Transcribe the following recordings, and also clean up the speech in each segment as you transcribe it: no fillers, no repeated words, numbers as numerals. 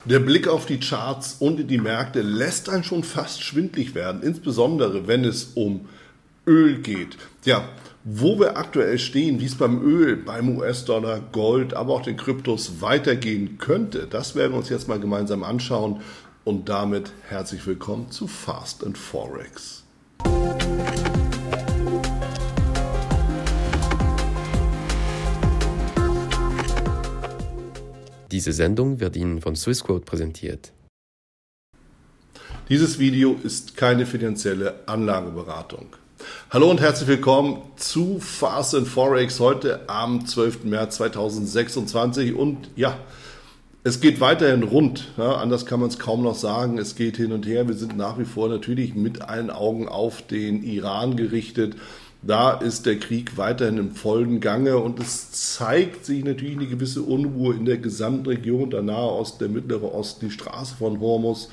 Der Blick auf die Charts und in die Märkte lässt einen schon fast schwindlig werden, insbesondere wenn es um Öl geht. Ja, wo wir aktuell stehen, wie es beim Öl, beim US-Dollar, Gold, aber auch den Kryptos weitergehen könnte, das werden wir uns jetzt mal gemeinsam anschauen. Und damit herzlich willkommen zu Fast & Forex. Diese Sendung wird Ihnen von Swissquote präsentiert. Dieses Video ist keine finanzielle Anlageberatung. Hallo und herzlich willkommen zu Fast & Forex heute am 12. März 2026 und ja, es geht weiterhin rund, ja, anders kann man es kaum noch sagen, es geht hin und her, wir sind nach wie vor natürlich mit allen Augen auf den Iran gerichtet. Da ist der Krieg weiterhin im vollen Gange und es zeigt sich natürlich eine gewisse Unruhe in der gesamten Region, der Nahe Osten, der Mittlere Osten, die Straße von Hormuz.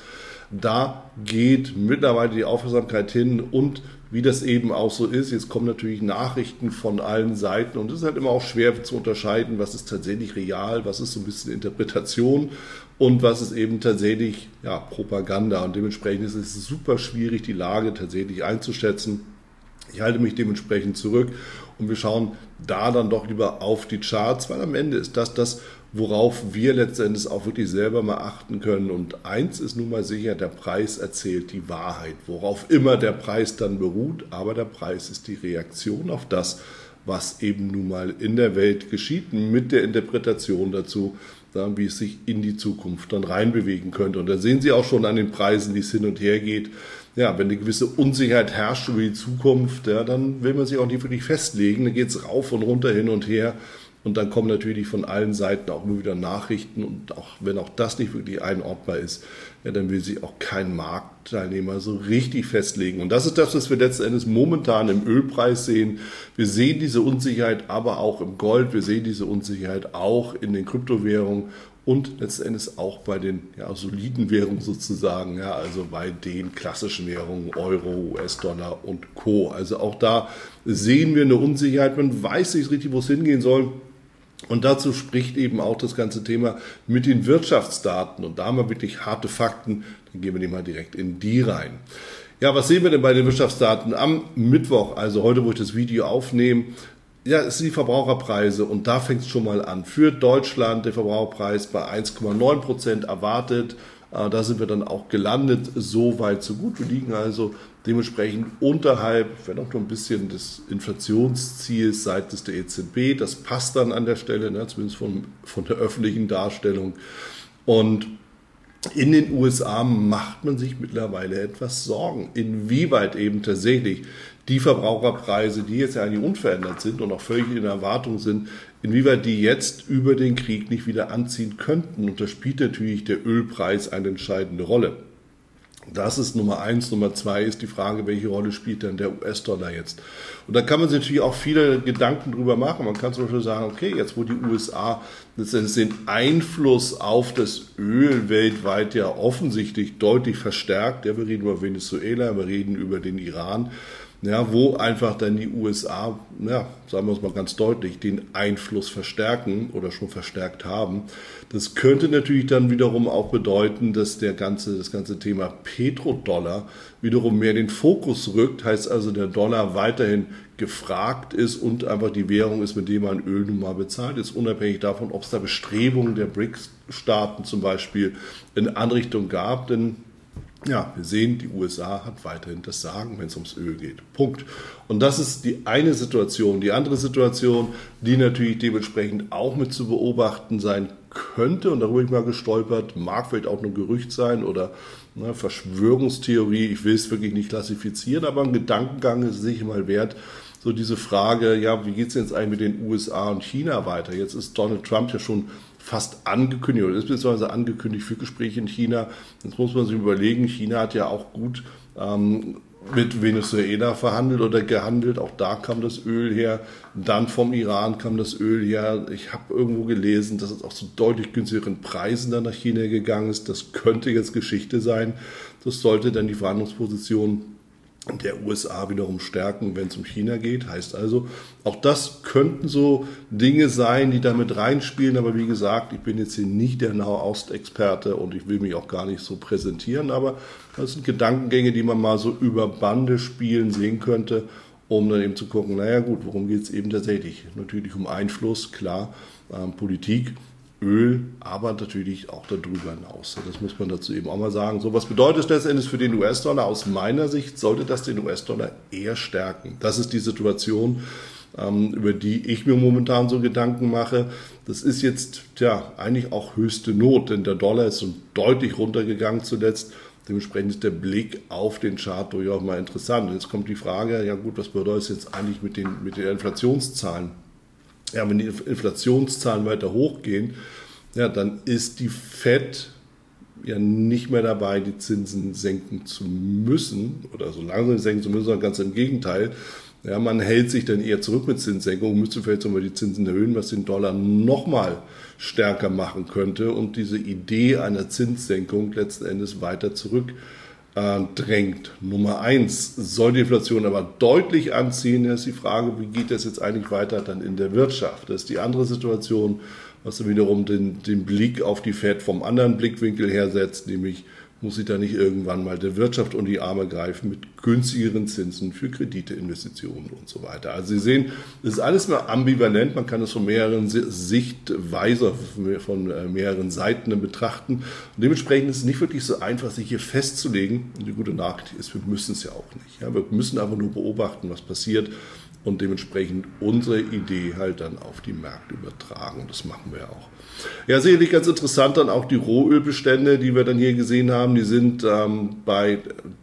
Da geht mittlerweile die Aufmerksamkeit hin und wie das eben auch so ist, jetzt kommen natürlich Nachrichten von allen Seiten und es ist halt immer auch schwer zu unterscheiden, was ist tatsächlich real, was ist so ein bisschen Interpretation und was ist eben tatsächlich Propaganda. Und dementsprechend ist es super schwierig, die Lage tatsächlich einzuschätzen. Ich halte mich dementsprechend zurück und wir schauen da dann doch lieber auf die Charts, weil am Ende ist das, worauf wir letztendlich auch wirklich selber mal achten können. Und eins ist nun mal sicher, der Preis erzählt die Wahrheit, worauf immer der Preis dann beruht, aber der Preis ist die Reaktion auf das, was eben nun mal in der Welt geschieht, mit der Interpretation dazu, wie es sich in die Zukunft dann reinbewegen könnte. Und da sehen Sie auch schon an den Preisen, wie es hin und her geht. Ja, wenn eine gewisse Unsicherheit herrscht über die Zukunft, dann will man sich auch nicht wirklich festlegen. Dann geht es rauf und runter, hin und her. Und dann kommen natürlich von allen Seiten auch immer wieder Nachrichten. Und auch wenn auch das nicht wirklich einordnbar ist, dann will sich auch kein Marktteilnehmer so richtig festlegen. Und das ist das, was wir letzten Endes momentan im Ölpreis sehen. Wir sehen diese Unsicherheit aber auch im Gold. Wir sehen diese Unsicherheit auch in den Kryptowährungen. Und letzten Endes auch bei den soliden Währungen sozusagen, also bei den klassischen Währungen, Euro, US-Dollar und Co. Also auch da sehen wir eine Unsicherheit, man weiß nicht richtig, wo es hingehen soll. Und dazu spricht eben auch das ganze Thema mit den Wirtschaftsdaten. Und da haben wir wirklich harte Fakten, dann gehen wir mal direkt in die rein. Ja, was sehen wir denn bei den Wirtschaftsdaten am Mittwoch, also heute, wo ich das Video aufnehme? Ja, es sind die Verbraucherpreise und da fängt es schon mal an. Für Deutschland der Verbraucherpreis bei 1,9% erwartet. Da sind wir dann auch gelandet. So weit, so gut. Wir liegen also dementsprechend unterhalb, wenn auch noch ein bisschen des Inflationsziels seitens der EZB. Das passt dann an der Stelle, zumindest von der öffentlichen Darstellung. Und in den USA macht man sich mittlerweile etwas Sorgen, inwieweit eben tatsächlich die Verbraucherpreise, die jetzt ja eigentlich unverändert sind und auch völlig in Erwartung sind, inwieweit die jetzt über den Krieg nicht wieder anziehen könnten. Und da spielt natürlich der Ölpreis eine entscheidende Rolle. Das ist Nummer 1. Nummer 2 ist die Frage, welche Rolle spielt denn der US-Dollar jetzt? Und da kann man sich natürlich auch viele Gedanken drüber machen. Man kann zum Beispiel sagen, okay, jetzt wo die USA letztendlich den Einfluss auf das Öl weltweit ja offensichtlich deutlich verstärkt, wir reden über Venezuela, wir reden über den Iran, wo einfach dann die USA, sagen wir es mal ganz deutlich, den Einfluss verstärken oder schon verstärkt haben. Das könnte natürlich dann wiederum auch bedeuten, dass das ganze Thema Petrodollar wiederum mehr in den Fokus rückt, heißt also der Dollar weiterhin gefragt ist und einfach die Währung ist, mit der man Öl nun mal bezahlt ist, unabhängig davon, ob es da Bestrebungen der BRICS-Staaten zum Beispiel in Anrichtung gab, denn wir sehen, die USA hat weiterhin das Sagen, wenn es ums Öl geht. Punkt. Und das ist die eine Situation. Die andere Situation, die natürlich dementsprechend auch mit zu beobachten sein könnte, und darüber bin ich mal gestolpert, mag vielleicht auch nur Gerücht sein oder Verschwörungstheorie, ich will es wirklich nicht klassifizieren, aber ein Gedankengang ist sicher mal wert. So diese Frage, wie geht es jetzt eigentlich mit den USA und China weiter? Jetzt ist Donald Trump ja schon fast angekündigt oder ist beziehungsweise angekündigt für Gespräche in China. Jetzt muss man sich überlegen, China hat ja auch gut mit Venezuela verhandelt oder gehandelt. Auch da kam das Öl her. Dann vom Iran kam das Öl her. Ich habe irgendwo gelesen, dass es auch zu deutlich günstigeren Preisen dann nach China gegangen ist. Das könnte jetzt Geschichte sein. Das sollte dann die Verhandlungsposition der USA wiederum stärken, wenn es um China geht. Heißt also, auch das könnten so Dinge sein, die damit reinspielen. Aber wie gesagt, ich bin jetzt hier nicht der Nahost-Experte und ich will mich auch gar nicht so präsentieren. Aber das sind Gedankengänge, die man mal so über Bande spielen sehen könnte, um dann eben zu gucken, naja gut, worum geht es eben tatsächlich? Natürlich um Einfluss, klar, Politik, Öl, aber natürlich auch darüber hinaus. Das muss man dazu eben auch mal sagen. So, was bedeutet das letztendlich für den US-Dollar? Aus meiner Sicht sollte das den US-Dollar eher stärken. Das ist die Situation, über die ich mir momentan so Gedanken mache. Das ist jetzt eigentlich auch höchste Not, denn der Dollar ist so deutlich runtergegangen zuletzt. Dementsprechend ist der Blick auf den Chart durchaus mal interessant. Und jetzt kommt die Frage, ja gut, was bedeutet das jetzt eigentlich mit den Inflationszahlen? Ja, wenn die Inflationszahlen weiter hochgehen, dann ist die Fed ja nicht mehr dabei, die Zinsen senken zu müssen oder so langsam senken zu müssen, sondern ganz im Gegenteil. Ja, man hält sich dann eher zurück mit Zinssenkungen, müsste vielleicht sogar die Zinsen erhöhen, was den Dollar nochmal stärker machen könnte und diese Idee einer Zinssenkung letzten Endes weiter zurückdrängt. Nummer 1, soll die Inflation aber deutlich anziehen, ist die Frage, wie geht das jetzt eigentlich weiter dann in der Wirtschaft? Das ist die andere Situation, was dann wiederum den Blick auf die Fed vom anderen Blickwinkel her setzt, nämlich muss sie da nicht irgendwann mal der Wirtschaft unter die Arme greifen mit günstigeren Zinsen für Kredite, Investitionen und so weiter. Also Sie sehen, es ist alles mal ambivalent, man kann es von mehreren Sichtweisen, von mehreren Seiten betrachten. Und dementsprechend ist es nicht wirklich so einfach, sich hier festzulegen. Und die gute Nachricht ist, wir müssen es ja auch nicht. Ja, wir müssen einfach nur beobachten, was passiert und dementsprechend unsere Idee halt dann auf die Märkte übertragen. Und das machen wir auch. Ja, sicherlich ganz interessant dann auch die Rohölbestände, die wir dann hier gesehen haben. Die sind bei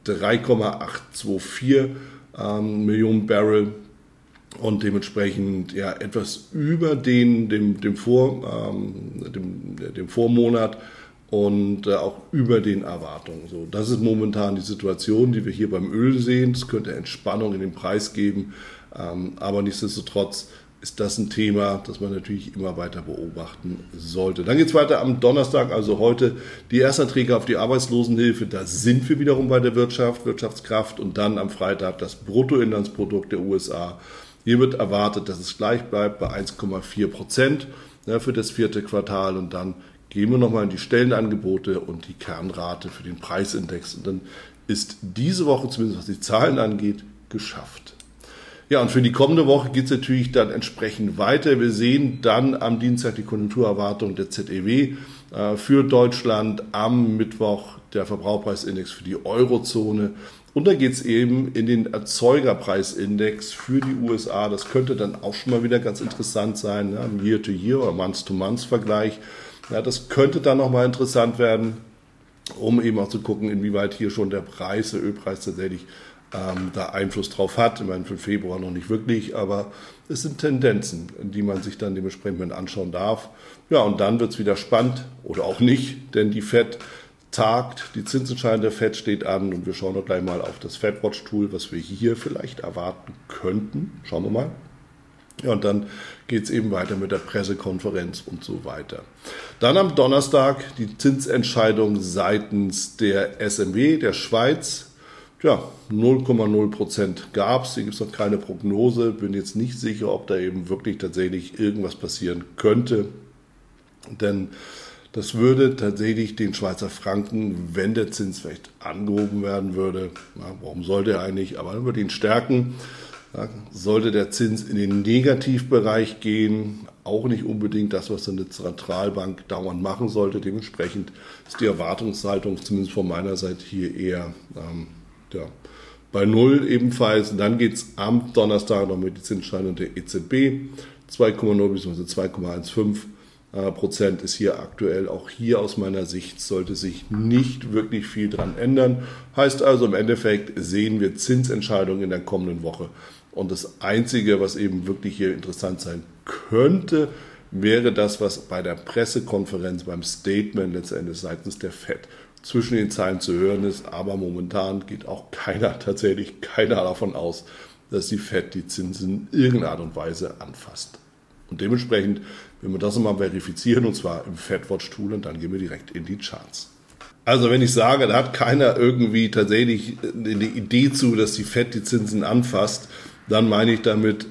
3,824 Millionen Barrel und dementsprechend etwas über dem Vormonat und auch über den Erwartungen. So, das ist momentan die Situation, die wir hier beim Öl sehen. Es könnte Entspannung in den Preis geben, aber nichtsdestotrotz ist das ein Thema, das man natürlich immer weiter beobachten sollte. Dann geht es weiter am Donnerstag, also heute, die Erstanträge auf die Arbeitslosenhilfe. Da sind wir wiederum bei der Wirtschaftskraft und dann am Freitag das Bruttoinlandsprodukt der USA. Hier wird erwartet, dass es gleich bleibt bei 1,4% für das vierte Quartal und dann gehen wir nochmal in die Stellenangebote und die Kernrate für den Preisindex. Und dann ist diese Woche, zumindest was die Zahlen angeht, geschafft. Ja, und für die kommende Woche geht es natürlich dann entsprechend weiter. Wir sehen dann am Dienstag die Konjunkturerwartung der ZEW für Deutschland, am Mittwoch der Verbraucherpreisindex für die Eurozone. Und dann geht es eben in den Erzeugerpreisindex für die USA. Das könnte dann auch schon mal wieder ganz interessant sein, im Year-to-Year- oder Month-to-Month-Vergleich. Ja, das könnte dann nochmal interessant werden, um eben auch zu gucken, inwieweit hier schon der Ölpreis tatsächlich da Einfluss drauf hat. Ich meine, für Februar noch nicht wirklich, aber es sind Tendenzen, die man sich dann dementsprechend anschauen darf. Ja, und dann wird es wieder spannend oder auch nicht, denn die Fed tagt, die Zinsentscheidung der Fed steht an und wir schauen doch gleich mal auf das Fed-Watch-Tool, was wir hier vielleicht erwarten könnten. Schauen wir mal. Ja, und dann geht es eben weiter mit der Pressekonferenz und so weiter. Dann am Donnerstag die Zinsentscheidung seitens der SNB, der Schweiz. Ja, 0,0% gab es. Hier gibt es noch keine Prognose. Bin jetzt nicht sicher, ob da eben wirklich tatsächlich irgendwas passieren könnte. Denn das würde tatsächlich den Schweizer Franken, wenn der Zins vielleicht angehoben werden würde, warum sollte er eigentlich, aber dann würde ihn stärken. Ja, sollte der Zins in den Negativbereich gehen, auch nicht unbedingt das, was eine Zentralbank dauernd machen sollte. Dementsprechend ist die Erwartungshaltung zumindest von meiner Seite hier eher bei 0 ebenfalls. Und dann geht es am Donnerstag noch mit der Zinsentscheidung der EZB. 2,0 bzw. 2,15% ist hier aktuell. Auch hier aus meiner Sicht sollte sich nicht wirklich viel dran ändern. Heißt also im Endeffekt sehen wir Zinsentscheidungen in der kommenden Woche. Und das Einzige, was eben wirklich hier interessant sein könnte, wäre das, was bei der Pressekonferenz, beim Statement letztendlich seitens der Fed zwischen den Zeilen zu hören ist. Aber momentan geht auch keiner davon aus, dass die Fed die Zinsen in irgendeiner Art und Weise anfasst. Und dementsprechend, wenn wir das nochmal verifizieren, und zwar im Fed-Watch-Tool, und dann gehen wir direkt in die Charts. Also wenn ich sage, da hat keiner irgendwie tatsächlich eine Idee zu, dass die Fed die Zinsen anfasst, dann meine ich damit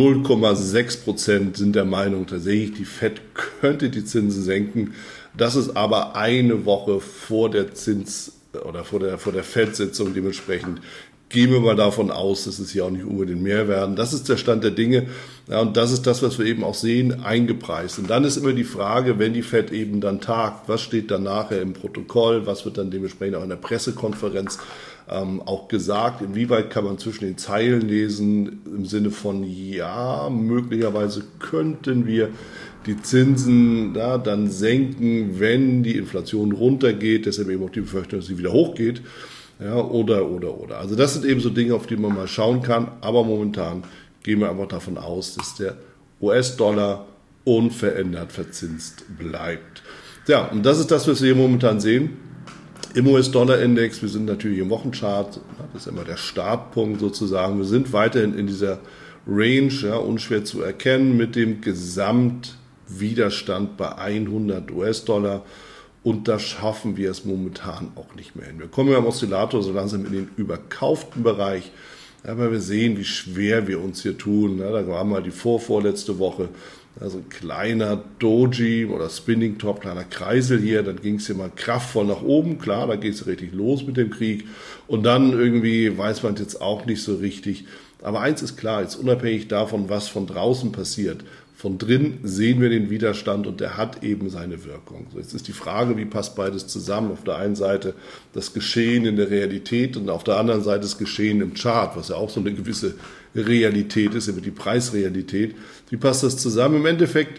0,6% sind der Meinung, tatsächlich die Fed könnte die Zinsen senken. Das ist aber eine Woche vor der vor der Fed-Sitzung. Dementsprechend gehen wir mal davon aus, dass es hier auch nicht unbedingt mehr werden. Das ist der Stand der Dinge. Ja, und das ist das, was wir eben auch sehen, eingepreist. Und dann ist immer die Frage, wenn die Fed eben dann tagt, was steht dann nachher im Protokoll, was wird dann dementsprechend auch in der Pressekonferenz auch gesagt, inwieweit kann man zwischen den Zeilen lesen, im Sinne von, ja, möglicherweise könnten wir die Zinsen dann senken, wenn die Inflation runtergeht, deshalb eben auch die Befürchtung, dass sie wieder hochgeht. Ja, oder. Also das sind eben so Dinge, auf die man mal schauen kann, aber momentan gehen wir einfach davon aus, dass der US-Dollar unverändert verzinst bleibt. Ja, und das ist das, was wir hier momentan sehen. Im US-Dollar-Index, wir sind natürlich im Wochenchart, das ist immer der Startpunkt sozusagen, wir sind weiterhin in dieser Range, ja, unschwer zu erkennen, mit dem Gesamtwiderstand bei 100 US-Dollar. Und da schaffen wir es momentan auch nicht mehr hin. Wir kommen ja am Oszillator so langsam in den überkauften Bereich, aber wir sehen, wie schwer wir uns hier tun. Ja, da war mal die vorletzte Woche, also ein kleiner Doji oder Spinning Top, kleiner Kreisel hier, dann ging es hier mal kraftvoll nach oben. Klar, da geht es richtig los mit dem Krieg. Und dann irgendwie weiß man jetzt auch nicht so richtig. Aber eins ist klar, jetzt unabhängig davon, was von draußen passiert, von drin sehen wir den Widerstand und der hat eben seine Wirkung. So, jetzt ist die Frage, wie passt beides zusammen? Auf der einen Seite das Geschehen in der Realität und auf der anderen Seite das Geschehen im Chart, was ja auch so eine gewisse Realität ist, über die Preisrealität. Wie passt das zusammen? Im Endeffekt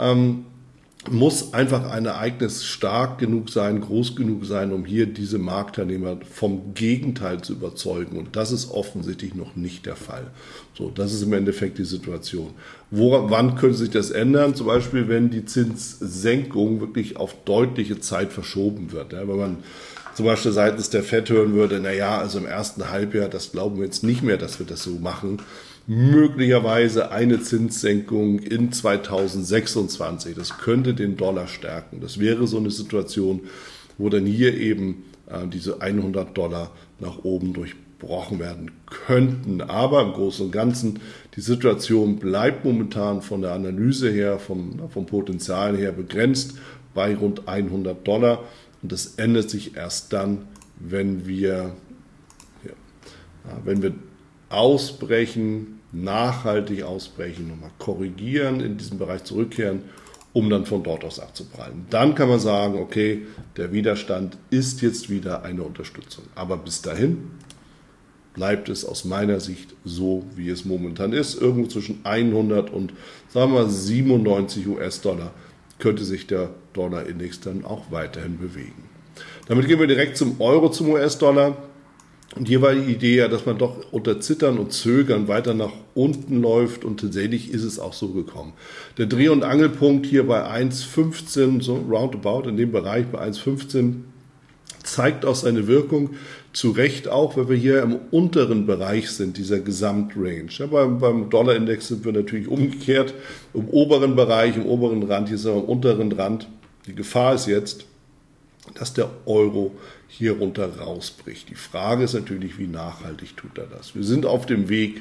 muss einfach ein Ereignis stark genug sein, groß genug sein, um hier diese Marktteilnehmer vom Gegenteil zu überzeugen. Und das ist offensichtlich noch nicht der Fall. So, das ist im Endeffekt die Situation. Wann könnte sich das ändern? Zum Beispiel, wenn die Zinssenkung wirklich auf deutliche Zeit verschoben wird. Ja, wenn man zum Beispiel seitens der FED hören würde, also im ersten Halbjahr, das glauben wir jetzt nicht mehr, dass wir das so machen. Möglicherweise eine Zinssenkung in 2026. Das könnte den Dollar stärken. Das wäre so eine Situation, wo dann hier eben diese 100 Dollar nach oben durchbrochen werden könnten. Aber im Großen und Ganzen, die Situation bleibt momentan von der Analyse her, vom Potenzial her begrenzt bei rund 100 Dollar. Und das ändert sich erst dann, wenn wir ausbrechen, nachhaltig ausbrechen, nochmal korrigieren, in diesem Bereich zurückkehren, um dann von dort aus abzuprallen. Dann kann man sagen, okay, der Widerstand ist jetzt wieder eine Unterstützung. Aber bis dahin bleibt es aus meiner Sicht so, wie es momentan ist. Irgendwo zwischen 100 und, sagen wir mal, 97 US-Dollar könnte sich der Dollar-Index dann auch weiterhin bewegen. Damit gehen wir direkt zum Euro, zum US-Dollar. Und hier war die Idee ja, dass man doch unter Zittern und Zögern weiter nach unten läuft und tatsächlich ist es auch so gekommen. Der Dreh- und Angelpunkt hier bei 1,15, so roundabout in dem Bereich bei 1,15, zeigt auch seine Wirkung. Zu Recht auch, weil wir hier im unteren Bereich sind, dieser Gesamtrange. Ja, beim Dollar-Index sind wir natürlich umgekehrt, im oberen Bereich, im oberen Rand, hier sind wir am unteren Rand. Die Gefahr ist jetzt, dass der Euro hier runter rausbricht. Die Frage ist natürlich, wie nachhaltig tut er das? Wir sind auf dem Weg,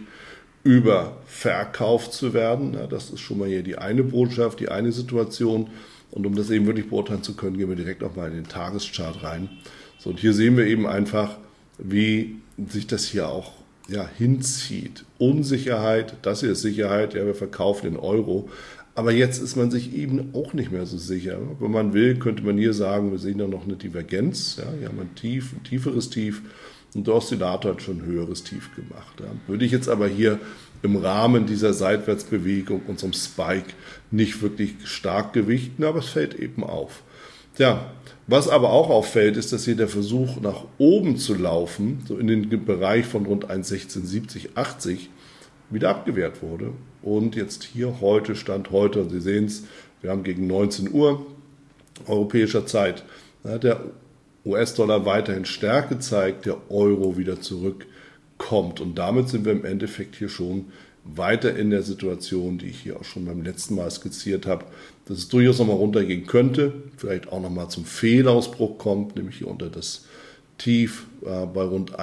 überverkauft zu werden. Ja, das ist schon mal hier die eine Botschaft, die eine Situation. Und um das eben wirklich beurteilen zu können, gehen wir direkt auch mal in den Tageschart rein. So, und hier sehen wir eben einfach, wie sich das hier auch hinzieht. Unsicherheit, das hier ist Sicherheit, wir verkaufen in Euro. Aber jetzt ist man sich eben auch nicht mehr so sicher. Wenn man will, könnte man hier sagen, wir sehen da noch eine Divergenz. Ja, hier haben wir ein tieferes Tief und der Oszillator hat schon ein höheres Tief gemacht. Ja. Würde ich jetzt aber hier im Rahmen dieser Seitwärtsbewegung, unserem Spike, nicht wirklich stark gewichten, aber es fällt eben auf. Ja, was aber auch auffällt, ist, dass hier der Versuch nach oben zu laufen, so in den Bereich von rund 1,1670, 80, wieder abgewehrt wurde. Und jetzt hier Stand heute, und Sie sehen es, wir haben gegen 19 Uhr europäischer Zeit, der US-Dollar weiterhin Stärke zeigt, der Euro wieder zurückkommt. Und damit sind wir im Endeffekt hier schon weiter in der Situation, die ich hier auch schon beim letzten Mal skizziert habe, dass es durchaus nochmal runtergehen könnte, vielleicht auch nochmal zum Fehlausbruch kommt, nämlich hier unter das Tief bei rund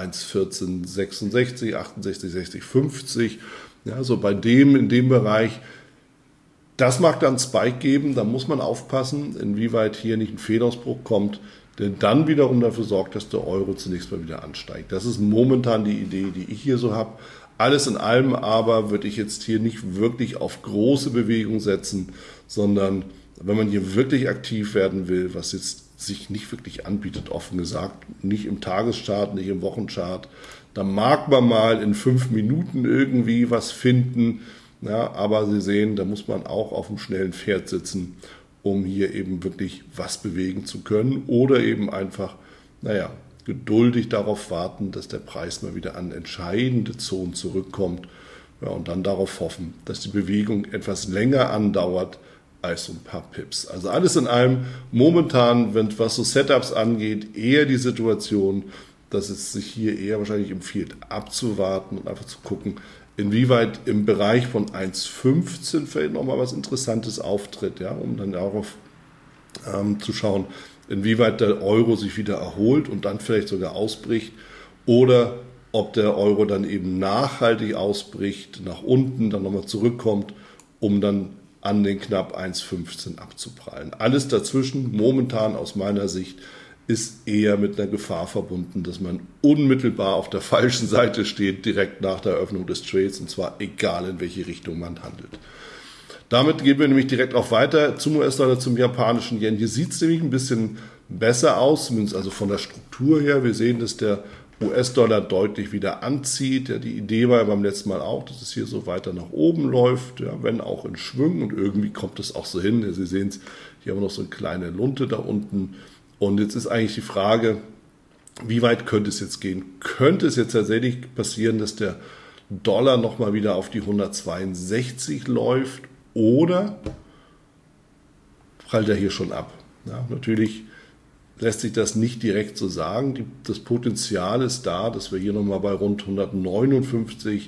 1,1466, 68, 60, 50. Ja, so in dem Bereich, das mag dann einen Spike geben, da muss man aufpassen, inwieweit hier nicht ein Fehlausbruch kommt, der dann wiederum dafür sorgt, dass der Euro zunächst mal wieder ansteigt. Das ist momentan die Idee, die ich hier so habe. Alles in allem aber würde ich jetzt hier nicht wirklich auf große Bewegung setzen, sondern wenn man hier wirklich aktiv werden will, was jetzt sich nicht wirklich anbietet, offen gesagt, nicht im Tageschart, nicht im Wochenchart, da mag man mal in 5 Minuten irgendwie was finden, ja, aber Sie sehen, da muss man auch auf einem schnellen Pferd sitzen, um hier eben wirklich was bewegen zu können oder eben einfach, geduldig darauf warten, dass der Preis mal wieder an entscheidende Zonen zurückkommt, ja, und dann darauf hoffen, dass die Bewegung etwas länger andauert als so ein paar Pips. Also alles in allem momentan, was so Setups angeht, eher die Situation, dass es sich hier eher wahrscheinlich empfiehlt, abzuwarten und einfach zu gucken, inwieweit im Bereich von 1,15 vielleicht nochmal was Interessantes auftritt, ja, um dann darauf zu schauen, inwieweit der Euro sich wieder erholt und dann vielleicht sogar ausbricht oder ob der Euro dann eben nachhaltig ausbricht, nach unten, dann nochmal zurückkommt, um dann an den knapp 1,15 abzuprallen. Alles dazwischen, momentan aus meiner Sicht, ist eher mit einer Gefahr verbunden, dass man unmittelbar auf der falschen Seite steht, direkt nach der Eröffnung des Trades, und zwar egal, in welche Richtung man handelt. Damit gehen wir nämlich direkt auch weiter zum US-Dollar, zum japanischen Yen. Hier sieht es nämlich ein bisschen besser aus, zumindest also von der Struktur her. Wir sehen, dass der US-Dollar deutlich wieder anzieht. Ja, die Idee war ja beim letzten Mal auch, dass es hier so weiter nach oben läuft, ja, wenn auch in Schwüngen, und irgendwie kommt es auch so hin. Ja, Sie sehen es, hier haben wir noch so eine kleine Lunte da unten. Und jetzt ist eigentlich die Frage, wie weit könnte es jetzt gehen? Könnte es jetzt tatsächlich passieren, dass der Dollar nochmal wieder auf die 162 läuft, oder prallt er hier schon ab? Ja, natürlich lässt sich das nicht direkt so sagen. Das Potenzial ist da, dass wir hier nochmal bei rund 159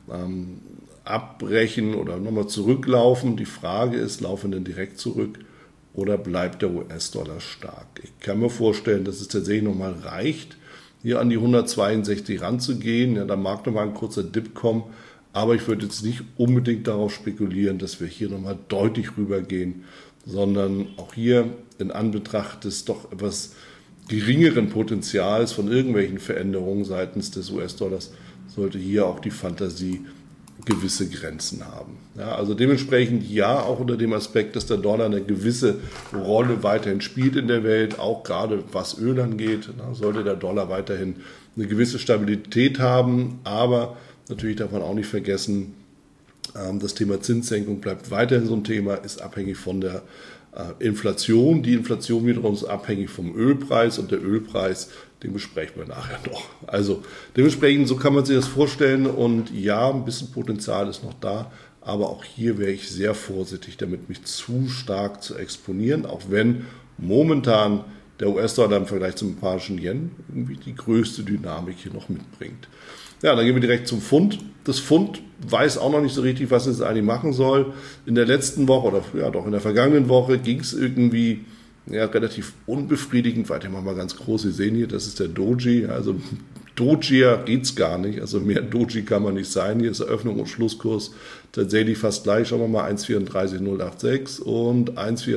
abbrechen oder nochmal zurücklaufen. Die Frage ist, laufen wir denn direkt zurück oder bleibt der US-Dollar stark? Ich kann mir vorstellen, dass es tatsächlich nochmal reicht, hier an die 162 ranzugehen. Ja, da mag nochmal ein kurzer Dip kommen, aber ich würde jetzt nicht unbedingt darauf spekulieren, dass wir hier nochmal deutlich rübergehen, sondern auch hier in Anbetracht des doch etwas geringeren Potenzials von irgendwelchen Veränderungen seitens des US-Dollars sollte hier auch die Fantasie gewisse Grenzen haben. Ja, also dementsprechend ja, auch unter dem Aspekt, dass der Dollar eine gewisse Rolle weiterhin spielt in der Welt, auch gerade was Öl angeht, sollte der Dollar weiterhin eine gewisse Stabilität haben, aber natürlich darf man auch nicht vergessen, das Thema Zinssenkung bleibt weiterhin so ein Thema, ist abhängig von der Inflation. Die Inflation wiederum ist abhängig vom Ölpreis, und der Ölpreis, den besprechen wir nachher noch. Also dementsprechend, so kann man sich das vorstellen, und ja, ein bisschen Potenzial ist noch da, aber auch hier wäre ich sehr vorsichtig damit, mich zu stark zu exponieren, auch wenn momentan der US-Dollar im Vergleich zum japanischen Yen irgendwie die größte Dynamik hier noch mitbringt. Ja, dann gehen wir direkt zum Pfund. Das Pfund weiß auch noch nicht so richtig, was es eigentlich machen soll. In der letzten Woche oder ja doch in der vergangenen Woche ging es irgendwie relativ unbefriedigend weiter. Machen wir mal ganz groß. Sie sehen hier, das ist der Doji. Also Dojier geht's gar nicht. Also mehr Doji kann man nicht sein. Hier ist Eröffnung und Schlusskurs tatsächlich fast gleich. Schauen wir mal 1,34,086 und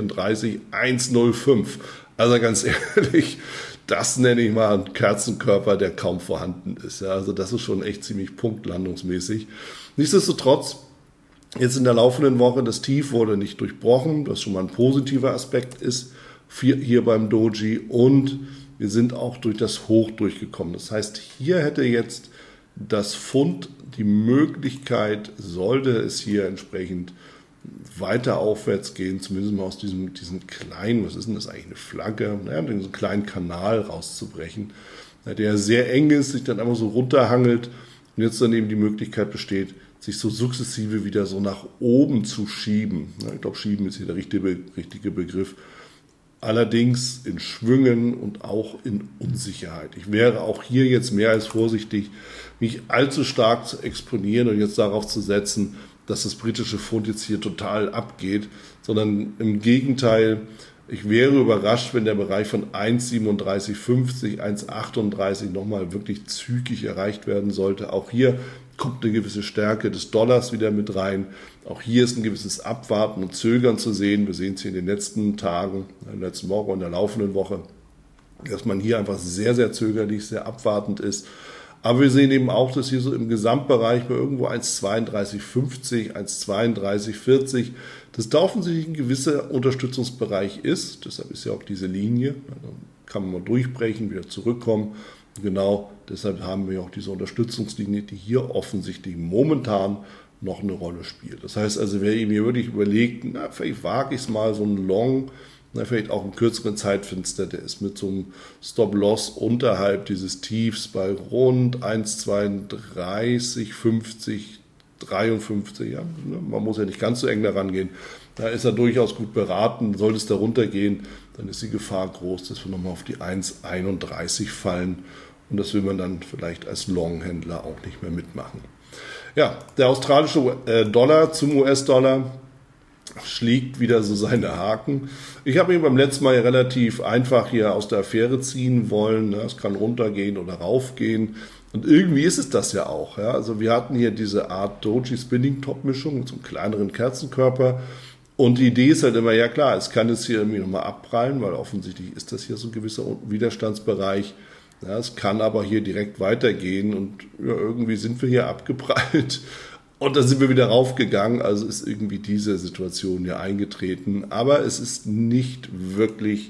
1,34,105. Also ganz ehrlich, das nenne ich mal einen Kerzenkörper, der kaum vorhanden ist. Ja, also das ist schon echt ziemlich punktlandungsmäßig. Nichtsdestotrotz, jetzt in der laufenden Woche, das Tief wurde nicht durchbrochen, was schon mal ein positiver Aspekt ist hier beim Doji, und wir sind auch durch das Hoch durchgekommen. Das heißt, hier hätte jetzt das Pfund die Möglichkeit, sollte es hier entsprechend weiter aufwärts gehen, zumindest mal aus diesem kleinen, was ist denn das eigentlich, eine Flagge, diesen kleinen Kanal rauszubrechen, der sehr eng ist, sich dann einfach so runterhangelt und jetzt dann eben die Möglichkeit besteht, sich so sukzessive wieder so nach oben zu schieben. Ich glaube, schieben ist hier der richtige Begriff, allerdings in Schwüngen und auch in Unsicherheit. Ich wäre auch hier jetzt mehr als vorsichtig, mich allzu stark zu exponieren und jetzt darauf zu setzen, dass das britische Pfund jetzt hier total abgeht, sondern im Gegenteil, ich wäre überrascht, wenn der Bereich von 1,3750, 1,38 nochmal wirklich zügig erreicht werden sollte. Auch hier kommt eine gewisse Stärke des Dollars wieder mit rein. Auch hier ist ein gewisses Abwarten und Zögern zu sehen. Wir sehen es hier in den letzten Tagen, in der letzten Woche und der laufenden Woche, dass man hier einfach sehr, sehr zögerlich, sehr abwartend ist. Aber wir sehen eben auch, dass hier so im Gesamtbereich bei irgendwo 1,3250, 1,3240, dass da offensichtlich ein gewisser Unterstützungsbereich ist. Deshalb ist ja auch diese Linie. Da kann man mal durchbrechen, wieder zurückkommen. Genau deshalb haben wir auch diese Unterstützungslinie, die hier offensichtlich momentan noch eine Rolle spielt. Das heißt also, wer mir wirklich überlegt, vielleicht wage ich es mal, so ein Long, vielleicht auch im kürzeren Zeitfenster, der ist mit so einem Stop-Loss unterhalb dieses Tiefs bei rund 1,32, 50, 53. Ja. Man muss ja nicht ganz so eng daran gehen. Da ist er durchaus gut beraten. Sollte es da runtergehen, dann ist die Gefahr groß, dass wir nochmal auf die 1,31 fallen. Und das will man dann vielleicht als Long-Händler auch nicht mehr mitmachen. Ja, der australische Dollar zum US-Dollar schlägt wieder so seine Haken. Ich habe ihn beim letzten Mal ja relativ einfach hier aus der Affäre ziehen wollen. Es kann runtergehen oder raufgehen. Und irgendwie ist es das ja auch. Ja? Also wir hatten hier diese Art Doji-Spinning-Top-Mischung mit so einem kleineren Kerzenkörper. Und die Idee ist halt immer, ja klar, es kann jetzt hier irgendwie nochmal abprallen, weil offensichtlich ist das hier so ein gewisser Widerstandsbereich. Ja, es kann aber hier direkt weitergehen und ja, irgendwie sind wir hier abgeprallt. Und dann sind wir wieder raufgegangen, also ist irgendwie diese Situation hier eingetreten. Aber es ist nicht wirklich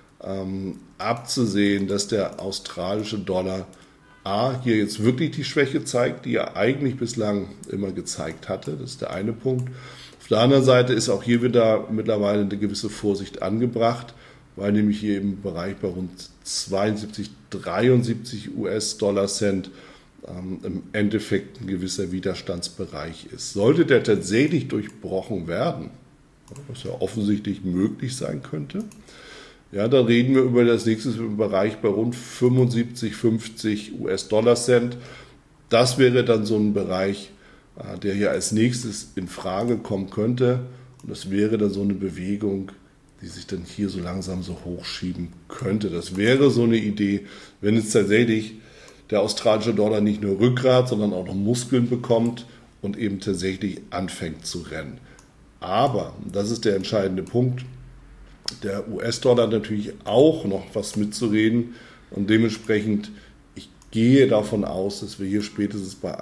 abzusehen, dass der australische Dollar hier jetzt wirklich die Schwäche zeigt, die er eigentlich bislang immer gezeigt hatte. Das ist der eine Punkt. Auf der anderen Seite ist auch hier wieder mittlerweile eine gewisse Vorsicht angebracht, weil nämlich hier im Bereich bei rund 72, 73 US-Dollar-Cent im Endeffekt ein gewisser Widerstandsbereich ist. Sollte der tatsächlich durchbrochen werden, was ja offensichtlich möglich sein könnte, ja, dann reden wir über das nächste Bereich bei rund 75, 50 US-Dollar-Cent. Das wäre dann so ein Bereich, der hier als nächstes in Frage kommen könnte. Und das wäre dann so eine Bewegung, die sich dann hier so langsam so hochschieben könnte. Das wäre so eine Idee, wenn es tatsächlich der australische Dollar nicht nur Rückgrat, sondern auch noch Muskeln bekommt und eben tatsächlich anfängt zu rennen. Aber, das ist der entscheidende Punkt, der US-Dollar natürlich auch noch was mitzureden und dementsprechend, ich gehe davon aus, dass wir hier spätestens bei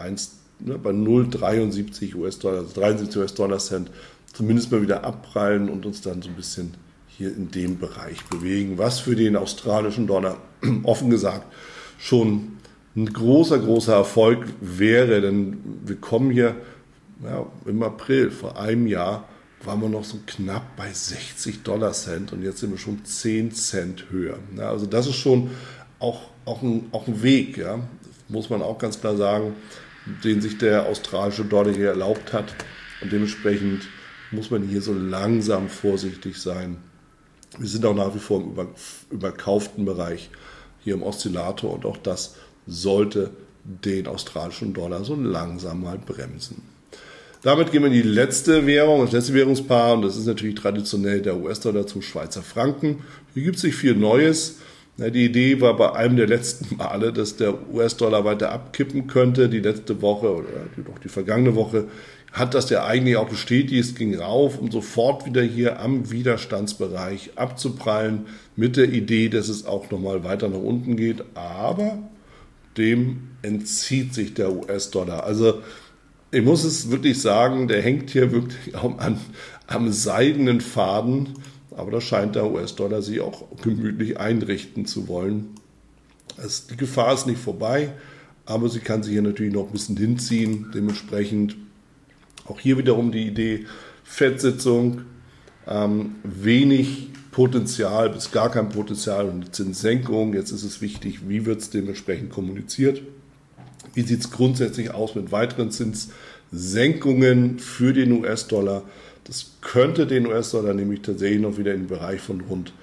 0,73 US-Dollar, also 73 US-Dollar-Cent, zumindest mal wieder abprallen und uns dann so ein bisschen hier in dem Bereich bewegen, was für den australischen Dollar offen gesagt schon ein großer, großer Erfolg wäre, denn wir kommen hier im April vor einem Jahr waren wir noch so knapp bei 60 Dollar-Cent und jetzt sind wir schon 10 Cent höher. Ja, also das ist schon auch ein Weg, ja, muss man auch ganz klar sagen, den sich der australische Dollar hier erlaubt hat und dementsprechend muss man hier so langsam vorsichtig sein. Wir sind auch nach wie vor im überkauften Bereich hier im Oszillator und auch das sollte den australischen Dollar so langsam mal bremsen. Damit gehen wir in die letzte Währung, das letzte Währungspaar und das ist natürlich traditionell der US-Dollar zum Schweizer Franken. Hier gibt es nicht viel Neues. Die Idee war bei einem der letzten Male, dass der US-Dollar weiter abkippen könnte. Die letzte Woche oder die vergangene Woche hat das ja eigentlich auch bestätigt. Es ging rauf, um sofort wieder hier am Widerstandsbereich abzuprallen mit der Idee, dass es auch nochmal weiter nach unten geht. Aber dem entzieht sich der US-Dollar. Also ich muss es wirklich sagen, der hängt hier wirklich am seidenen Faden, aber da scheint der US-Dollar sich auch gemütlich einrichten zu wollen. Die Gefahr ist nicht vorbei, aber sie kann sich hier natürlich noch ein bisschen hinziehen. Dementsprechend auch hier wiederum die Idee, Fed-Sitzung, wenig Potenzial bis gar kein Potenzial und eine Zinssenkung. Jetzt ist es wichtig, wie wird es dementsprechend kommuniziert. Wie sieht es grundsätzlich aus mit weiteren Zinssenkungen für den US-Dollar? Das könnte den US-Dollar nämlich tatsächlich noch wieder in den Bereich von rund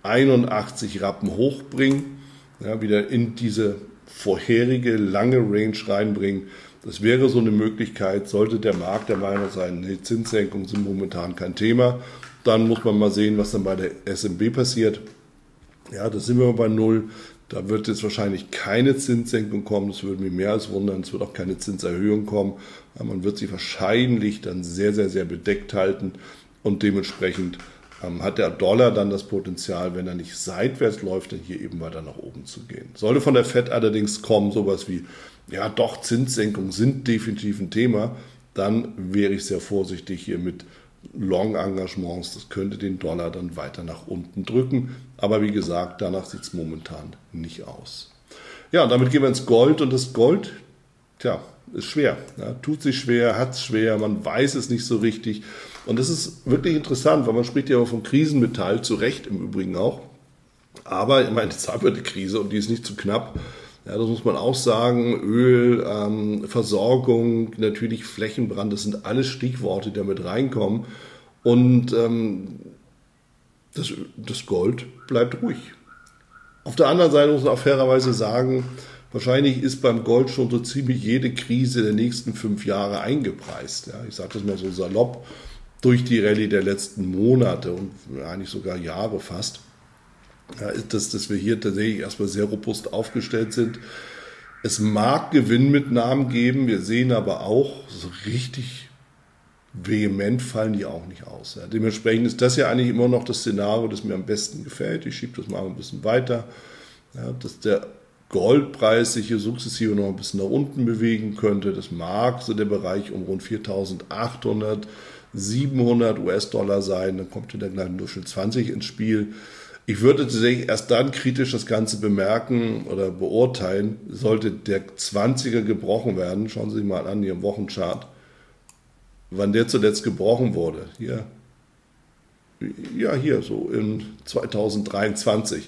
81 Rappen hochbringen, ja, wieder in diese vorherige lange Range reinbringen. Das wäre so eine Möglichkeit, sollte der Markt der Meinung sein, nee, Zinssenkungen sind momentan kein Thema. Dann muss man mal sehen, was dann bei der SNB passiert. Ja, da sind wir bei 0. Da wird jetzt wahrscheinlich keine Zinssenkung kommen. Das würde mich mehr als wundern. Es wird auch keine Zinserhöhung kommen. Ja, man wird sich wahrscheinlich dann sehr, sehr, sehr bedeckt halten. Und dementsprechend hat der Dollar dann das Potenzial, wenn er nicht seitwärts läuft, dann hier eben weiter nach oben zu gehen. Sollte von der Fed allerdings kommen, sowas wie, ja doch, Zinssenkungen sind definitiv ein Thema, dann wäre ich sehr vorsichtig hier mit Long-Engagements. Das könnte den Dollar dann weiter nach unten drücken. Aber wie gesagt, danach sieht es momentan nicht aus. Ja, und damit gehen wir ins Gold. Und das Gold, ist schwer. Ja, tut sich schwer, hat es schwer, man weiß es nicht so richtig. Und das ist wirklich interessant, weil man spricht ja immer von Krisenmetall, zu Recht im Übrigen auch. Aber ich meine, jetzt haben wir eine Krise und die ist nicht zu knapp. Ja, das muss man auch sagen. Öl, Versorgung, natürlich Flächenbrand, das sind alles Stichworte, die da mit reinkommen. Und das Gold bleibt ruhig. Auf der anderen Seite muss man auch fairerweise sagen, wahrscheinlich ist beim Gold schon so ziemlich jede Krise der nächsten 5 Jahre eingepreist. Ja, ich sage das mal so salopp, durch die Rallye der letzten Monate und eigentlich sogar Jahre fast. Ja, dass wir hier tatsächlich erstmal sehr robust aufgestellt sind. Es mag Gewinnmitnahmen geben, wir sehen aber auch, so richtig vehement fallen die auch nicht aus. Ja, dementsprechend ist das ja eigentlich immer noch das Szenario, das mir am besten gefällt. Ich schiebe das mal ein bisschen weiter, ja, dass der Goldpreis sich hier sukzessive noch ein bisschen nach unten bewegen könnte. Das mag so der Bereich um rund 4.800, 700 US-Dollar sein. Dann kommt der kleine Durchschnitt 20 ins Spiel. Ich würde tatsächlich erst dann kritisch das Ganze bemerken oder beurteilen, sollte der 20er gebrochen werden. Schauen Sie sich mal an, hier im Wochenchart, wann der zuletzt gebrochen wurde. Hier so in 2023.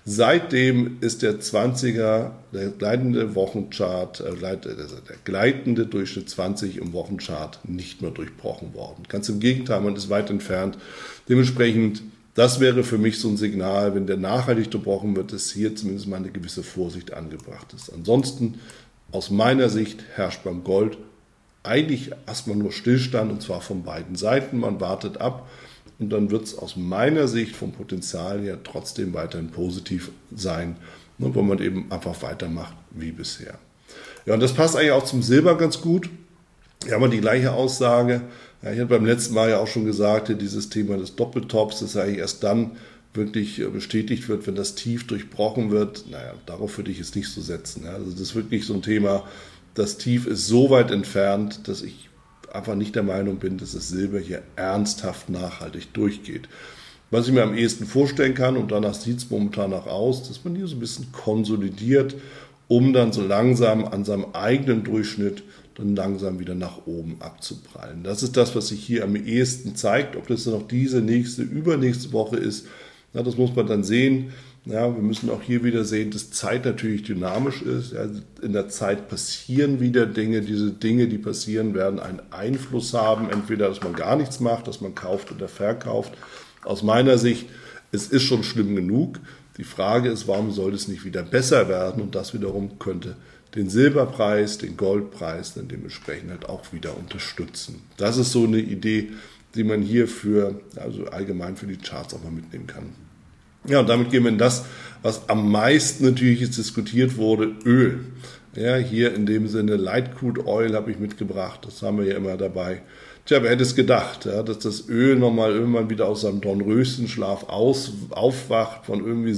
Seitdem ist der 20er, der gleitende Wochenchart, der gleitende Durchschnitt 20 im Wochenchart nicht mehr durchbrochen worden. Ganz im Gegenteil, man ist weit entfernt. Dementsprechend, das wäre für mich so ein Signal, wenn der nachhaltig durchbrochen wird, dass hier zumindest mal eine gewisse Vorsicht angebracht ist. Ansonsten, aus meiner Sicht, herrscht beim Gold eigentlich erstmal nur Stillstand, und zwar von beiden Seiten. Man wartet ab. Und dann wird es aus meiner Sicht vom Potenzial her trotzdem weiterhin positiv sein, wo man eben einfach weitermacht wie bisher. Ja, und das passt eigentlich auch zum Silber ganz gut. Hier haben wir die gleiche Aussage. Ja, ich hatte beim letzten Mal ja auch schon gesagt, dieses Thema des Doppeltops, das eigentlich erst dann wirklich bestätigt wird, wenn das Tief durchbrochen wird. Naja, darauf würde ich es nicht so setzen. Ja, also das ist wirklich so ein Thema, das Tief ist so weit entfernt, dass ich einfach nicht der Meinung bin, dass das Silber hier ernsthaft nachhaltig durchgeht. Was ich mir am ehesten vorstellen kann, und danach sieht es momentan auch aus, dass man hier so ein bisschen konsolidiert, um dann so langsam an seinem eigenen Durchschnitt dann langsam wieder nach oben abzuprallen. Das ist das, was sich hier am ehesten zeigt. Ob das dann noch diese nächste, übernächste Woche ist, ja, das muss man dann sehen. Ja, wir müssen auch hier wieder sehen, dass Zeit natürlich dynamisch ist. Ja, in der Zeit passieren wieder Dinge. Diese Dinge, die passieren, werden einen Einfluss haben. Entweder, dass man gar nichts macht, dass man kauft oder verkauft. Aus meiner Sicht, es ist schon schlimm genug. Die Frage ist, warum soll es nicht wieder besser werden? Und das wiederum könnte den Silberpreis, den Goldpreis dann dementsprechend halt auch wieder unterstützen. Das ist so eine Idee, die man hier also allgemein für die Charts auch mal mitnehmen kann. Ja, und damit gehen wir in das, was am meisten natürlich jetzt diskutiert wurde, Öl. Ja, hier in dem Sinne Light Crude Oil habe ich mitgebracht, das haben wir ja immer dabei. Tja, wer hätte es gedacht, ja, dass das Öl nochmal irgendwann wieder aus seinem Dornröschenschlaf aufwacht von irgendwie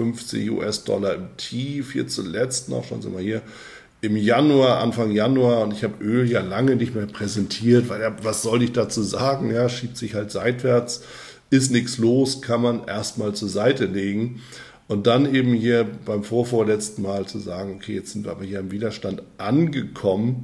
57 US-Dollar im Tief, hier zuletzt noch, schon sind wir hier, im Januar, Anfang Januar, und ich habe Öl ja lange nicht mehr präsentiert, weil ja, was soll ich dazu sagen, ja, schiebt sich halt seitwärts, ist nichts los, kann man erstmal zur Seite legen. Und dann eben hier beim vorletzten Mal zu sagen, okay, jetzt sind wir aber hier am Widerstand angekommen,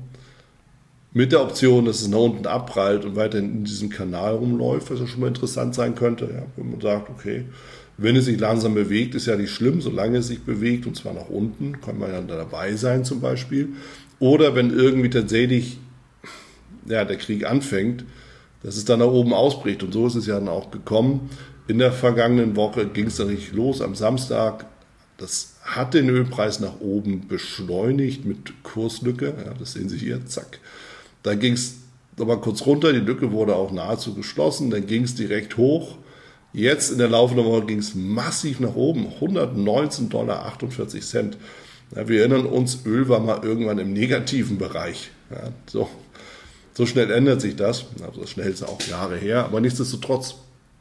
mit der Option, dass es nach unten abprallt und weiterhin in diesem Kanal rumläuft, was ja schon mal interessant sein könnte. Ja, wenn man sagt, okay, wenn es sich langsam bewegt, ist ja nicht schlimm, solange es sich bewegt, und zwar nach unten, kann man ja dabei sein zum Beispiel. Oder wenn irgendwie tatsächlich der Krieg anfängt, dass es dann nach oben ausbricht. Und so ist es ja dann auch gekommen. In der vergangenen Woche ging es dann richtig los am Samstag. Das hat den Ölpreis nach oben beschleunigt mit Kurslücke. Ja, das sehen Sie hier, zack. Da ging es nochmal kurz runter, die Lücke wurde auch nahezu geschlossen, dann ging es direkt hoch. Jetzt in der laufenden Woche ging es massiv nach oben, $119,48. Ja, wir erinnern uns, Öl war mal irgendwann im negativen Bereich. Ja, so schnell ändert sich das. Also das schnell ist auch Jahre her, aber nichtsdestotrotz.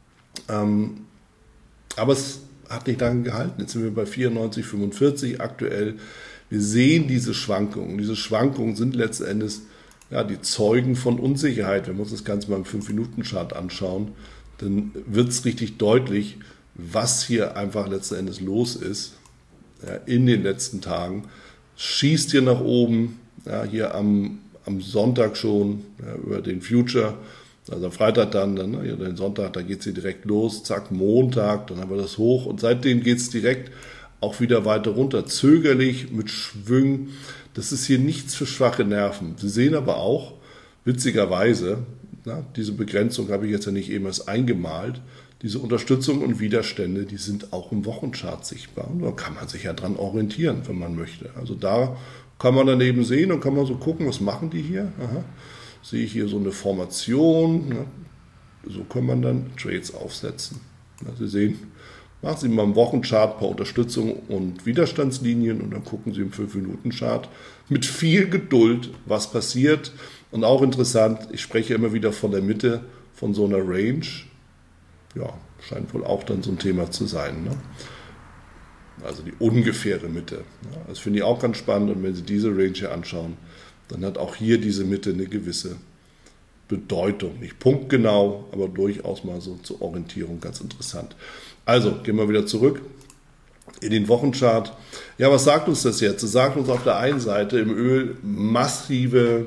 Aber es hat nicht lange gehalten. Jetzt sind wir bei 94,45 aktuell. Wir sehen diese Schwankungen. Diese Schwankungen sind letzten Endes die Zeugen von Unsicherheit. Wenn wir uns das Ganze mal im 5-Minuten-Chart anschauen, dann wird es richtig deutlich, was hier einfach letzten Endes los ist in den letzten Tagen. Schießt hier nach oben, hier am Sonntag schon über den Future, also am Freitag dann den Sonntag, da geht es hier direkt los, zack, Montag, dann haben wir das hoch und seitdem geht es direkt auch wieder weiter runter, zögerlich, mit Schwüngen. Das ist hier nichts für schwache Nerven. Sie sehen aber auch, witzigerweise, diese Begrenzung habe ich jetzt ja nicht eben erst eingemalt, diese Unterstützung und Widerstände, die sind auch im Wochenchart sichtbar. Und da kann man sich ja dran orientieren, wenn man möchte. Also da kann man daneben sehen und kann man so gucken, was machen die hier. Aha. Sehe ich hier so eine Formation. So kann man dann Trades aufsetzen. Sie sehen, machen Sie mal im Wochenchart ein paar Unterstützung und Widerstandslinien und dann gucken Sie im 5-Minuten-Chart mit viel Geduld, was passiert. Und auch interessant, ich spreche immer wieder von der Mitte von so einer Range. Ja, scheint wohl auch dann so ein Thema zu sein. Ne? Also die ungefähre Mitte. Ja, das finde ich auch ganz spannend. Und wenn Sie diese Range hier anschauen, dann hat auch hier diese Mitte eine gewisse Bedeutung. Nicht punktgenau, aber durchaus mal so zur Orientierung ganz interessant. Also, gehen wir wieder zurück in den Wochenchart. Ja, was sagt uns das jetzt? Es sagt uns auf der einen Seite im Öl massive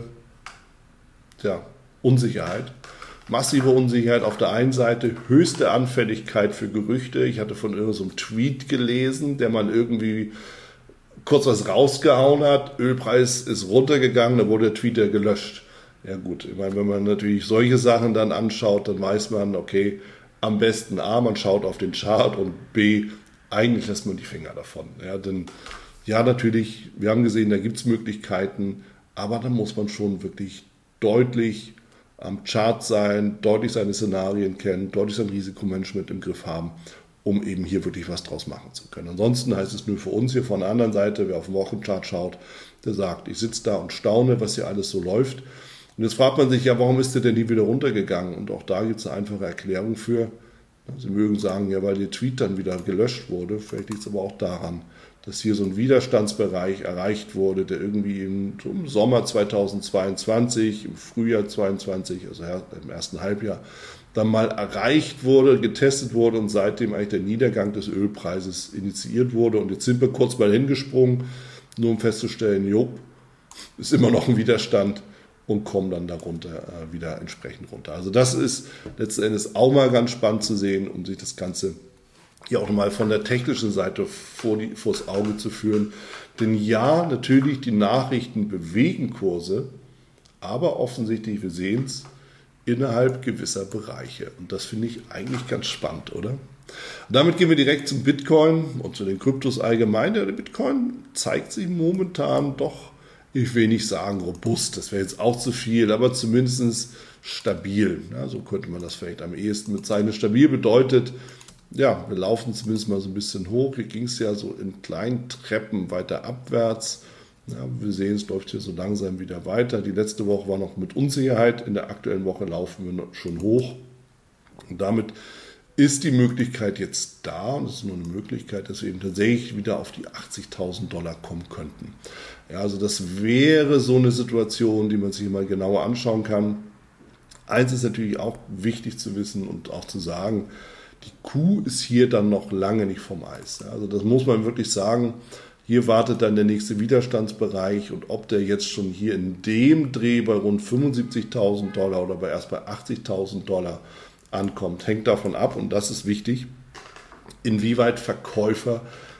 Unsicherheit. Massive Unsicherheit auf der einen Seite, höchste Anfälligkeit für Gerüchte. Ich hatte von irgendeinem Tweet gelesen, der mal irgendwie kurz was rausgehauen hat. Ölpreis ist runtergegangen, da wurde der Tweet ja gelöscht. Ja gut, ich meine, wenn man natürlich solche Sachen dann anschaut, dann weiß man, okay, am besten A, man schaut auf den Chart und B, eigentlich lässt man die Finger davon. Ja, denn ja, natürlich, wir haben gesehen, da gibt es Möglichkeiten, aber da muss man schon wirklich deutlich am Chart sein, deutlich seine Szenarien kennen, deutlich sein Risikomanagement im Griff haben, um eben hier wirklich was draus machen zu können. Ansonsten heißt es nur für uns hier von der anderen Seite, wer auf den Wochenchart schaut, der sagt, ich sitze da und staune, was hier alles so läuft. Und jetzt fragt man sich ja, warum ist der denn nie wieder runtergegangen? Und auch da gibt es eine einfache Erklärung für. Sie mögen sagen, ja, weil der Tweet dann wieder gelöscht wurde. Vielleicht liegt es aber auch daran, dass hier so ein Widerstandsbereich erreicht wurde, der irgendwie im Sommer 2022, im Frühjahr 2022, also im ersten Halbjahr, dann mal erreicht wurde, getestet wurde und seitdem eigentlich der Niedergang des Ölpreises initiiert wurde. Und jetzt sind wir kurz mal hingesprungen, nur um festzustellen, ist immer noch ein Widerstand und kommen dann darunter wieder entsprechend runter. Also das ist letzten Endes auch mal ganz spannend zu sehen, um sich das Ganze hier auch nochmal von der technischen Seite vors Auge zu führen. Denn ja, natürlich, die Nachrichten bewegen Kurse, aber offensichtlich, wir sehen es, innerhalb gewisser Bereiche. Und das finde ich eigentlich ganz spannend, oder? Und damit gehen wir direkt zum Bitcoin und zu den Kryptos allgemein. Der Bitcoin zeigt sich momentan doch, ich will nicht sagen robust, das wäre jetzt auch zu viel, aber zumindest stabil. Ja, so könnte man das vielleicht am ehesten bezeichnen. Stabil bedeutet, ja, wir laufen zumindest mal so ein bisschen hoch. Hier ging es ja so in kleinen Treppen weiter abwärts. Ja, wir sehen, es läuft hier so langsam wieder weiter. Die letzte Woche war noch mit Unsicherheit. In der aktuellen Woche laufen wir schon hoch. Und damit ist die Möglichkeit jetzt da, und es ist nur eine Möglichkeit, dass wir eben tatsächlich wieder auf die $80.000 kommen könnten. Ja, also das wäre so eine Situation, die man sich mal genauer anschauen kann. Eins ist natürlich auch wichtig zu wissen und auch zu sagen, die Kuh ist hier dann noch lange nicht vom Eis. Also das muss man wirklich sagen. Hier wartet dann der nächste Widerstandsbereich und ob der jetzt schon hier in dem Dreh bei rund $75.000 oder erst bei $80.000 ankommt, hängt davon ab, und das ist wichtig, inwieweit Verkäufer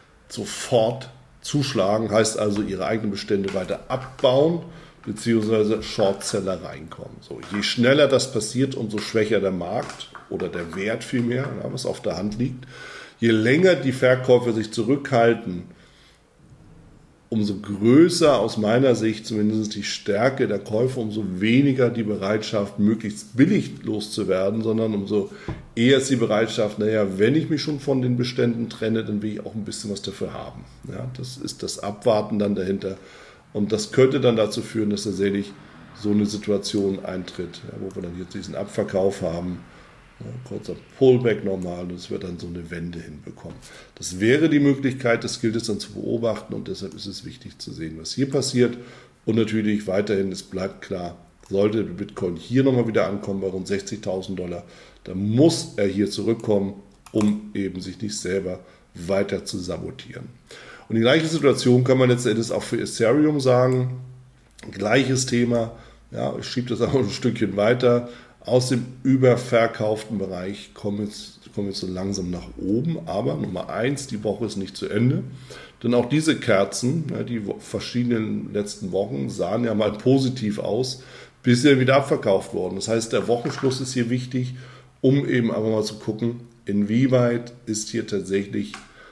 sofort zuschlagen, heißt also ihre eigenen Bestände weiter abbauen, beziehungsweise Shortseller reinkommen. So, je schneller das passiert, umso schwächer der Markt. oder der Wert vielmehr, was auf der Hand liegt. Je länger die Verkäufer sich zurückhalten, umso größer aus meiner Sicht zumindest die Stärke der Käufer, umso weniger die Bereitschaft, möglichst billig loszuwerden, sondern umso eher ist die Bereitschaft, wenn ich mich schon von den Beständen trenne, dann will ich auch ein bisschen was dafür haben. Ja, das ist das Abwarten dann dahinter. Und das könnte dann dazu führen, dass tatsächlich so eine Situation eintritt, wo wir dann jetzt diesen Abverkauf haben, kurzer Pullback normal, und es wird dann so eine Wende hinbekommen. Das wäre die Möglichkeit, das gilt es dann zu beobachten, und deshalb ist es wichtig zu sehen, was hier passiert. Und natürlich weiterhin, es bleibt klar, sollte Bitcoin hier nochmal wieder ankommen bei rund $60.000, dann muss er hier zurückkommen, um eben sich nicht selber weiter zu sabotieren. Und die gleiche Situation kann man letztendlich auch für Ethereum sagen. Gleiches Thema, ich schiebe das auch ein Stückchen weiter. Aus dem überverkauften Bereich kommen wir so langsam nach oben. Aber Nummer 1, die Woche ist nicht zu Ende. Denn auch diese Kerzen, die verschiedenen letzten Wochen, sahen ja mal positiv aus, bis sie wieder abverkauft wurden. Das heißt, der Wochenschluss ist hier wichtig, um eben aber mal zu gucken, inwieweit ist hier tatsächlich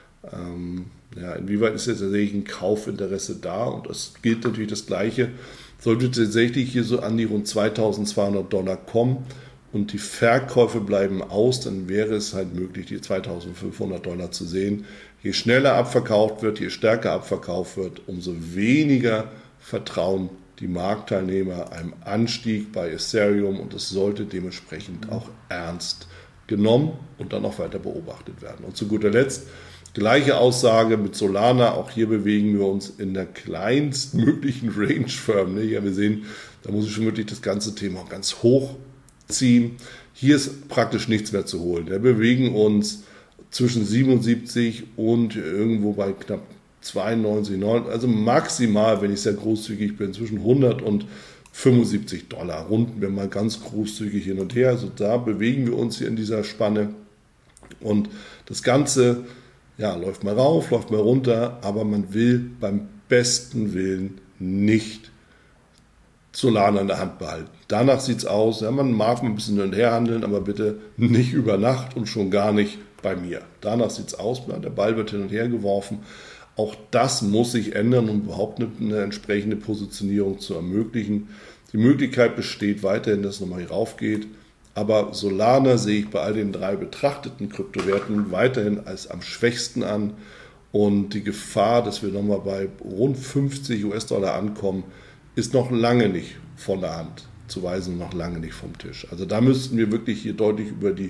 ein Kaufinteresse da. Und es gilt natürlich das Gleiche. Sollte tatsächlich hier so an die rund $2.200 kommen und die Verkäufe bleiben aus, dann wäre es halt möglich, die $2.500 zu sehen. Je schneller abverkauft wird, je stärker abverkauft wird, umso weniger vertrauen die Marktteilnehmer einem Anstieg bei Ethereum, und es sollte dementsprechend auch ernst genommen und dann auch weiter beobachtet werden. Und zu guter Letzt, gleiche Aussage mit Solana, auch hier bewegen wir uns in der kleinstmöglichen Range-Firm. Ja, wir sehen, da muss ich schon wirklich das ganze Thema auch ganz hoch ziehen. Hier ist praktisch nichts mehr zu holen. Wir bewegen uns zwischen 77 und irgendwo bei knapp 92, also maximal, wenn ich sehr großzügig bin, zwischen $100 und $75. Runden wir mal ganz großzügig hin und her. Also da bewegen wir uns hier in dieser Spanne. Und das Ganze läuft mal rauf, läuft mal runter, aber man will beim besten Willen nicht Solana in der Hand behalten. Danach sieht es aus, man mag ein bisschen hin und her handeln, aber bitte nicht über Nacht und schon gar nicht bei mir. Danach sieht es aus, der Ball wird hin und her geworfen. Auch das muss sich ändern, um überhaupt eine entsprechende Positionierung zu ermöglichen. Die Möglichkeit besteht weiterhin, dass es nochmal hier rauf geht. Aber Solana sehe ich bei all den 3 betrachteten Kryptowerten weiterhin als am schwächsten an. Und die Gefahr, dass wir nochmal bei rund $50 ankommen, ist noch lange nicht von der Hand zu weisen, noch lange nicht vom Tisch. Also da müssten wir wirklich hier deutlich über die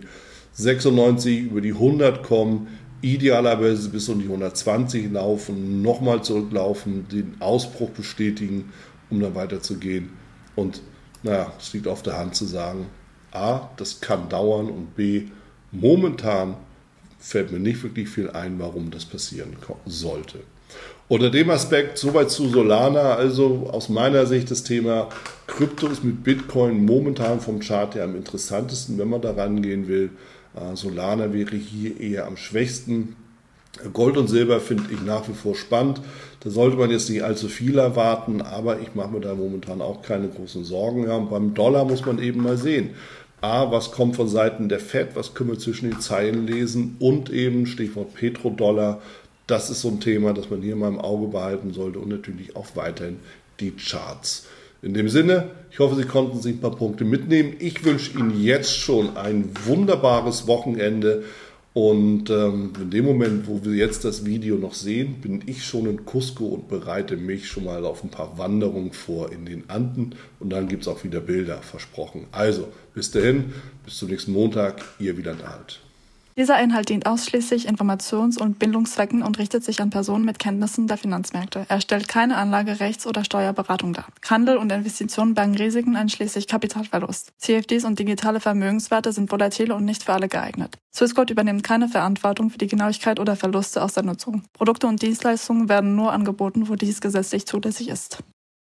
96, über die 100 kommen, idealerweise bis um die 120 laufen, nochmal zurücklaufen, den Ausbruch bestätigen, um dann weiterzugehen. Und es liegt auf der Hand zu sagen, A, das kann dauern, und B, momentan fällt mir nicht wirklich viel ein, warum das passieren sollte. Unter dem Aspekt soweit zu Solana, also aus meiner Sicht das Thema Krypto ist mit Bitcoin momentan vom Chart her am interessantesten, wenn man da rangehen will. Solana wäre hier eher am schwächsten. Gold und Silber finde ich nach wie vor spannend. Da sollte man jetzt nicht allzu viel erwarten, aber ich mache mir da momentan auch keine großen Sorgen. Und beim Dollar muss man eben mal sehen. A, was kommt von Seiten der Fed, was können wir zwischen den Zeilen lesen, und eben Stichwort Petrodollar. Das ist so ein Thema, das man hier mal im Auge behalten sollte, und natürlich auch weiterhin die Charts. In dem Sinne, ich hoffe, Sie konnten sich ein paar Punkte mitnehmen. Ich wünsche Ihnen jetzt schon ein wunderbares Wochenende. Und in dem Moment, wo wir jetzt das Video noch sehen, bin ich schon in Cusco und bereite mich schon mal auf ein paar Wanderungen vor in den Anden. Und dann gibt es auch wieder Bilder, versprochen. Also, bis dahin, bis zum nächsten Montag, Ihr Wieland Alt. Dieser Inhalt dient ausschließlich Informations- und Bildungszwecken und richtet sich an Personen mit Kenntnissen der Finanzmärkte. Er stellt keine Anlage-, Rechts- oder Steuerberatung dar. Handel und Investitionen bergen Risiken einschließlich Kapitalverlust. CFDs und digitale Vermögenswerte sind volatile und nicht für alle geeignet. Swissquote übernimmt keine Verantwortung für die Genauigkeit oder Verluste aus der Nutzung. Produkte und Dienstleistungen werden nur angeboten, wo dies gesetzlich zulässig ist.